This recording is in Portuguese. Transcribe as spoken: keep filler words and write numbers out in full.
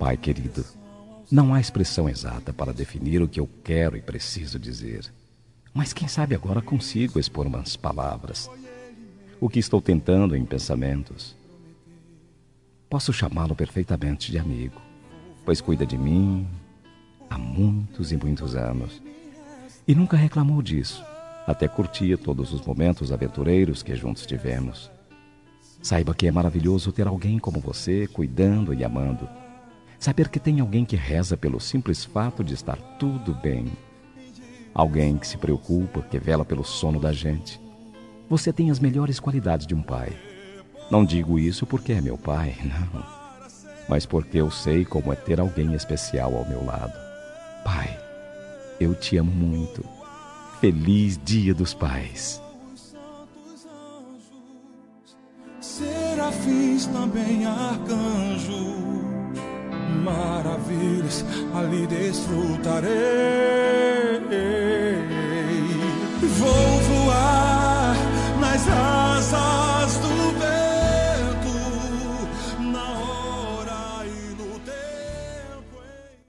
Pai querido, não há expressão exata para definir o que eu quero e preciso dizer. Mas quem sabe agora consigo expor umas palavras. O que estou tentando em pensamentos. Posso chamá-lo perfeitamente de amigo, pois cuida de mim há muitos e muitos anos. E nunca reclamou disso. Até curtia todos os momentos aventureiros que juntos tivemos. Saiba que é maravilhoso ter alguém como você cuidando e amando. Saber que tem alguém que reza pelo simples fato de estar tudo bem. Alguém que se preocupa, que vela pelo sono da gente. Você tem as melhores qualidades de um pai. Não digo isso porque é meu pai, não. Mas porque eu sei como é ter alguém especial ao meu lado. Pai, eu te amo muito. Feliz Dia dos Pais. Serafins, também arcanjos, maravilhas ali desfrutarei. Vou